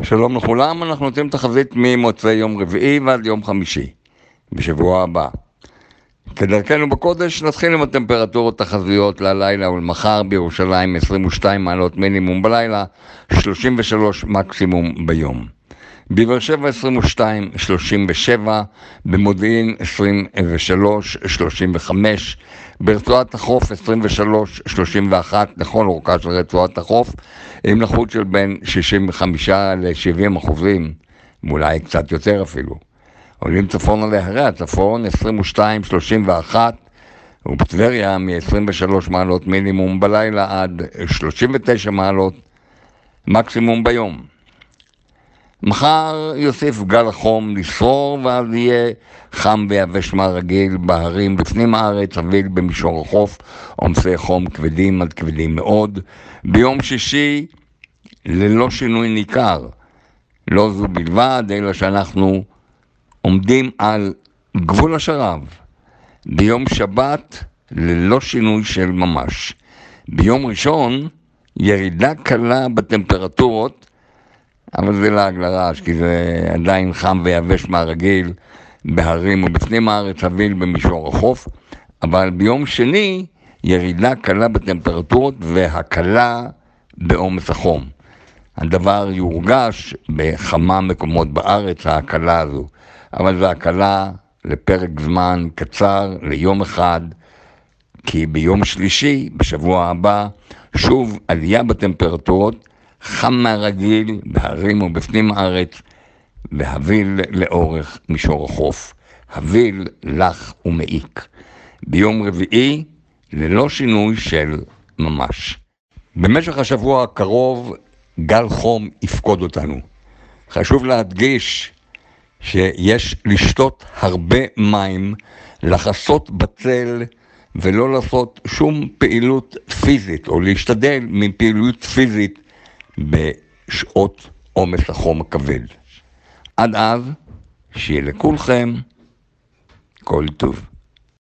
שלום לכולם, אנחנו נותנים תחזית ממוצאי יום רביעי ועד יום חמישי בשבוע הבא. כדרכנו בקודש נתחיל עם הטמפרטורות תחזיות ללילה ולמחר. בירושלים 22 מעלות מינימום בלילה, 33 מקסימום ביום. בבאר שבע 22, 37, במודיעין 23, 35, ברצועת החוף 23, 31, לכל אורכה של רצועת החוף, עם לחות של בין 65 ל-70%, ואולי קצת יותר אפילו. עולים צפונה להרי הצפון 22, 31, ובטבריה מ-23 מעלות מינימום בלילה עד 39 מעלות מקסימום ביום. מחר יוסיף גל החום לשרור, ואז יהיה חם ויבש מהרגיל בהרים בפנים הארץ, אביל במישור החוף, עומסי חום כבדים עד כבדים מאוד. ביום שישי ללא שינוי ניכר, לא זו בלבד, אלא שאנחנו עומדים על גבול השרב. ביום שבת ללא שינוי של ממש. ביום ראשון ירידה קלה בטמפרטורות, אבל זה לעג לרש, כי זה עדיין חם ויבש מהרגיל בהרים ובפנים הארץ, אביל במישור החוף. אבל ביום שני ירידה קלה בטמפרטורות והקלה בעומס החום. הדבר יורגש בכמה מקומות בארץ, ההקלה הזו. אבל זה הקלה לפרק זמן קצר, ליום אחד, כי ביום שלישי, בשבוע הבא, שוב עלייה בטמפרטורות, חם מהרגיל בהרים ובפנים הארץ, והביל לאורך מישור החוף. הביל לח ומעיק. ביום רביעי ללא שינוי של ממש. במשך השבוע הקרוב גל חום יפקוד אותנו. חשוב להדגיש שיש לשתות הרבה מים, לחסות בצל ולא לעשות שום פעילות פיזית, או להשתדל מפעילות פיזית בשעות עומס החום הכבד. עד אז, שיהיה לכולכם כל טוב.